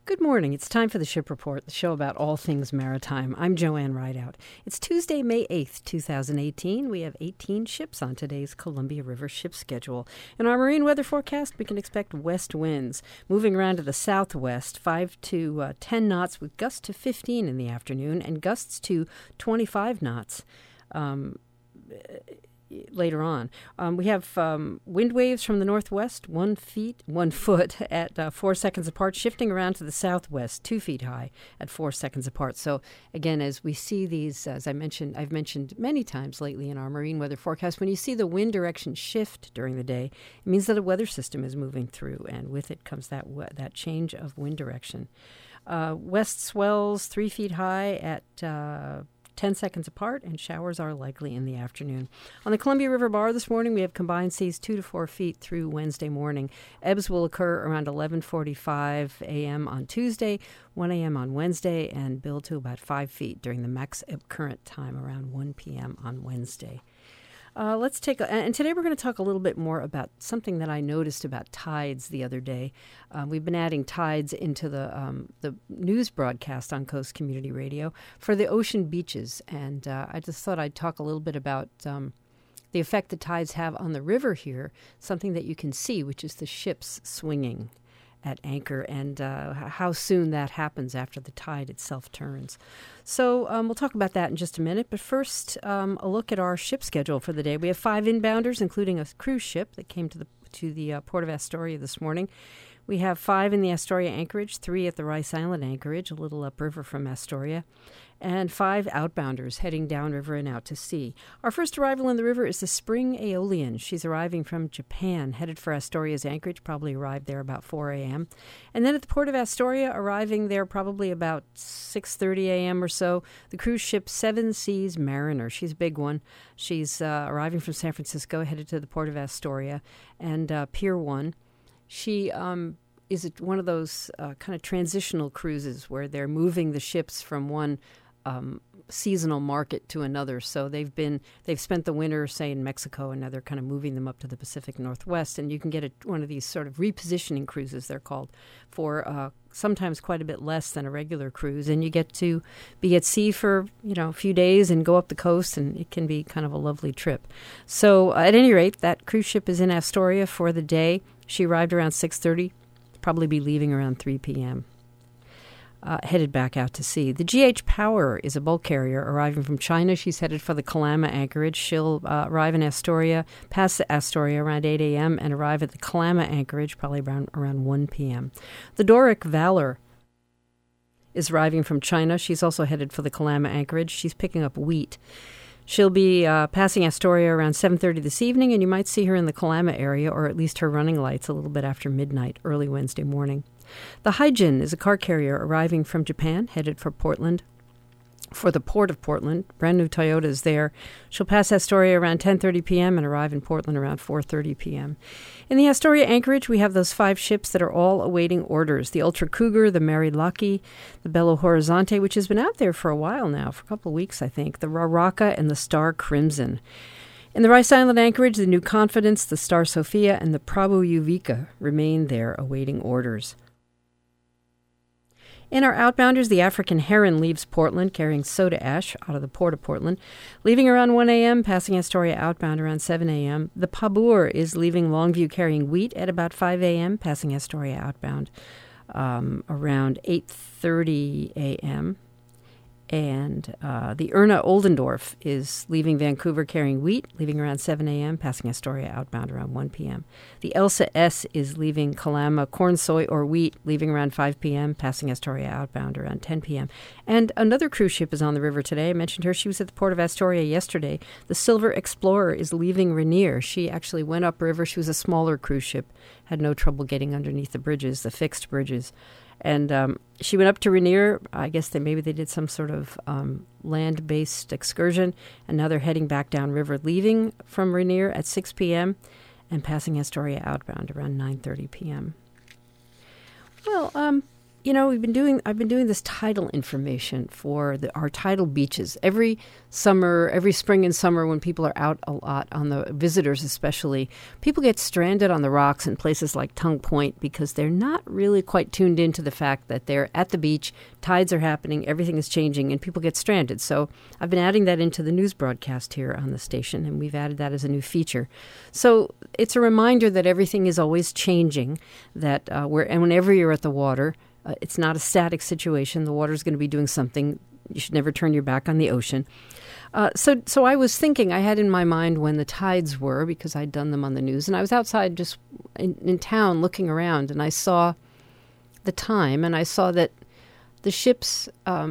Good morning. It's time for the Ship Report, the show about all things maritime. I'm Joanne Rideout. It's Tuesday, May 8th, 2018. We have 18 ships on today's Columbia River ship schedule. In our marine weather forecast, we can expect west winds moving around to the southwest, 5 to 10 knots with gusts to 15 in the afternoon and gusts to 25 knots. Later on. We have wind waves from the northwest, 1 foot at 4 seconds apart, shifting around to the southwest, 2 feet high at 4 seconds apart. So again, as we see these, as I've mentioned many times lately in our marine weather forecast, when you see the wind direction shift during the day, it means that a weather system is moving through, and with it comes that change of wind direction. West swells 3 feet high at 10 seconds apart, and showers are likely in the afternoon. On the Columbia River Bar this morning, we have combined seas 2 to 4 feet through Wednesday morning. Ebbs will occur around 11:45 a.m. on Tuesday, 1 a.m. on Wednesday, and build to about 5 feet during the max ebb current time around 1 p.m. on Wednesday. And today we're going to talk a little bit more about something that I noticed about tides the other day. We've been adding tides into the news broadcast on Coast Community Radio for the ocean beaches, and I just thought I'd talk a little bit about the effect the tides have on the river here, something that you can see, which is the ships swinging at anchor, and how soon that happens after the tide itself turns. So we'll talk about that in just a minute, but first a look at our ship schedule for the day. We have 5 inbounders, including a cruise ship that came to the port of Astoria this morning. We have 5 in the Astoria anchorage, 3 at the Rice Island anchorage, a little upriver from Astoria, and 5 outbounders heading downriver and out to sea. Our first arrival in the river is the Spring Aeolian. She's arriving from Japan, headed for Astoria's anchorage, probably arrived there about 4 a.m. And then at the port of Astoria, arriving there probably about 6:30 a.m. or so, the cruise ship Seven Seas Mariner. She's a big one. She's arriving from San Francisco, headed to the port of Astoria and Pier 1. She is one of those kind of transitional cruises where they're moving the ships from one seasonal market to another. So they've spent the winter, say, in Mexico, and now they're kind of moving them up to the Pacific Northwest. And you can get one of these sort of repositioning cruises, they're called, for sometimes quite a bit less than a regular cruise. And you get to be at sea for, a few days and go up the coast, and it can be kind of a lovely trip. So at any rate, that cruise ship is in Astoria for the day. She arrived around 6:30, probably be leaving around 3 p.m., headed back out to sea. The GH Power is a bulk carrier arriving from China. She's headed for the Kalama anchorage. She'll arrive in Astoria, pass Astoria around 8 a.m., and arrive at the Kalama anchorage probably around 1 p.m. The Doric Valor is arriving from China. She's also headed for the Kalama anchorage. She's picking up wheat. She'll be passing Astoria around 7:30 this evening, and you might see her in the Kalama area, or at least her running lights, a little bit after midnight, early Wednesday morning. The Haijin is a car carrier arriving from Japan, headed for Portland, for the port of Portland. Brand new Toyota is there. She'll pass Astoria around 10:30 p.m. and arrive in Portland around 4:30 p.m. In the Astoria anchorage, we have those 5 ships that are all awaiting orders. The Ultra Cougar, the Mary Lucky, the Belo Horizonte, which has been out there for a while now, for a couple of weeks, I think, the Raraka, and the Star Crimson. In the Rice Island anchorage, the New Confidence, the Star Sophia, and the Prabu Yuvika remain there awaiting orders. In our outbounders, the African Heron leaves Portland carrying soda ash out of the port of Portland, leaving around 1 a.m., passing Astoria outbound around 7 a.m. The Pabur is leaving Longview carrying wheat at about 5 a.m., passing Astoria outbound around 8:30 a.m. And the Erna Oldendorf is leaving Vancouver carrying wheat, leaving around 7 a.m., passing Astoria outbound around 1 p.m. The Elsa S is leaving Kalama corn, soy, or wheat, leaving around 5 p.m., passing Astoria outbound around 10 p.m. And another cruise ship is on the river today. I mentioned her. She was at the port of Astoria yesterday. The Silver Explorer is leaving Rainier. She actually went upriver. She was a smaller cruise ship, had no trouble getting underneath the bridges, the fixed bridges. And she went up to Rainier. I guess maybe they did some sort of land-based excursion, and now they're heading back downriver, leaving from Rainier at 6 p.m. and passing Astoria outbound around 9:30 p.m. Well, I've been doing this tidal information for our tidal beaches. Every spring and summer when people are out a lot, on the visitors especially, people get stranded on the rocks in places like Tongue Point because they're not really quite tuned into the fact that they're at the beach, tides are happening, everything is changing, and people get stranded. So I've been adding that into the news broadcast here on the station, and we've added that as a new feature. So it's a reminder that everything is always changing, that whenever you're at the water, it's not a static situation. The water's going to be doing something. You should never turn your back on the ocean. So I was thinking, I had in my mind when the tides were, because I'd done them on the news, and I was outside just in town looking around, and I saw the time, and I saw that the ship's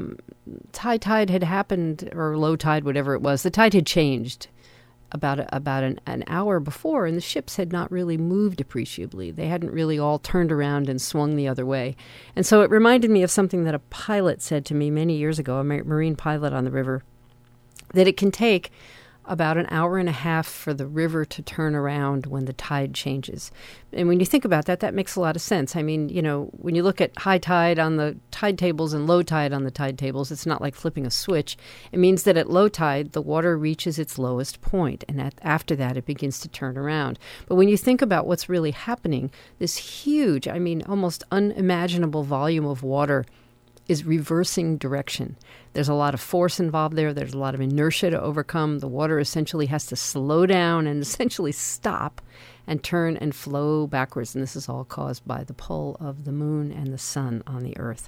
high tide had happened, or low tide, whatever it was. The tide had changed about an hour before, and the ships had not really moved appreciably. They hadn't really all turned around and swung the other way. And so it reminded me of something that a pilot said to me many years ago, a marine pilot on the river, that it can take about an hour and a half for the river to turn around when the tide changes. And when you think about that, that makes a lot of sense. I mean, when you look at high tide on the tide tables and low tide on the tide tables, it's not like flipping a switch. It means that at low tide, the water reaches its lowest point, and after that, it begins to turn around. But when you think about what's really happening, this huge, almost unimaginable volume of water is reversing direction. There's a lot of force involved there. There's a lot of inertia to overcome. The water essentially has to slow down and essentially stop and turn and flow backwards. And this is all caused by the pull of the moon and the sun on the earth.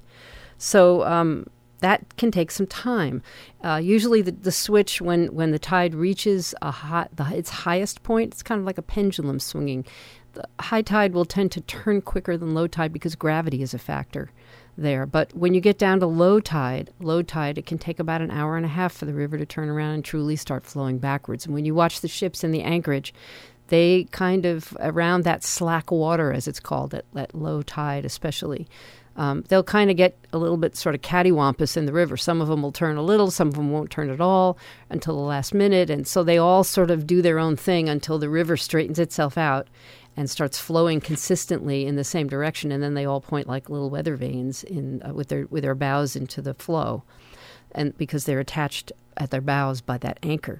So that can take some time. Usually the switch, when the tide reaches its highest point, it's kind of like a pendulum swinging. The high tide will tend to turn quicker than low tide because gravity is a factor there. But when you get down to low tide, it can take about an hour and a half for the river to turn around and truly start flowing backwards. And when you watch the ships in the anchorage, they kind of, around that slack water, as it's called, at low tide especially, they'll kind of get a little bit sort of cattywampus in the river. Some of them will turn a little, some of them won't turn at all until the last minute. And so they all sort of do their own thing until the river straightens itself out and starts flowing consistently in the same direction, and then they all point like little weather vanes with their bows into the flow, and because they're attached at their bows by that anchor.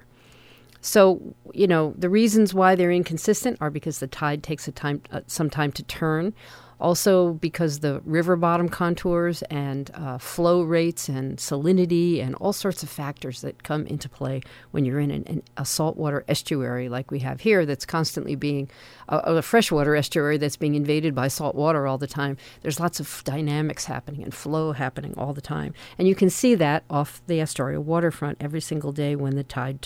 So, the reasons why they're inconsistent are because the tide takes some time to turn. Also because the river bottom contours and flow rates and salinity and all sorts of factors that come into play when you're in a saltwater estuary like we have here that's constantly being a freshwater estuary that's being invaded by salt water all the time. There's lots of dynamics happening and flow happening all the time. And you can see that off the Astoria waterfront every single day when the tide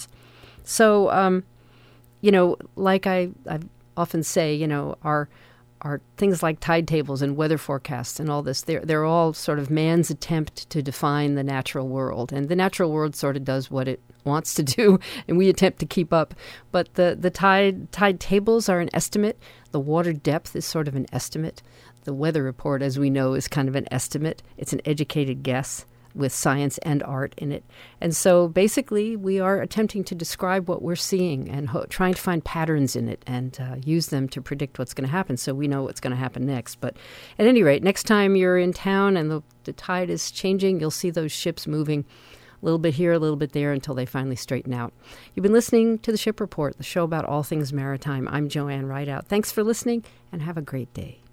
turns. So, like I often say, are things like tide tables and weather forecasts and all this. They're all sort of man's attempt to define the natural world. And the natural world sort of does what it wants to do, and we attempt to keep up. But the tide tables are an estimate. The water depth is sort of an estimate. The weather report, as we know, is kind of an estimate. It's an educated guess with science and art in it. And so basically we are attempting to describe what we're seeing and trying to find patterns in it and use them to predict what's going to happen so we know what's going to happen next. But at any rate, next time you're in town and the tide is changing, you'll see those ships moving a little bit here, a little bit there until they finally straighten out. You've been listening to The Ship Report, the show about all things maritime. I'm Joanne Rideout. Thanks for listening and have a great day.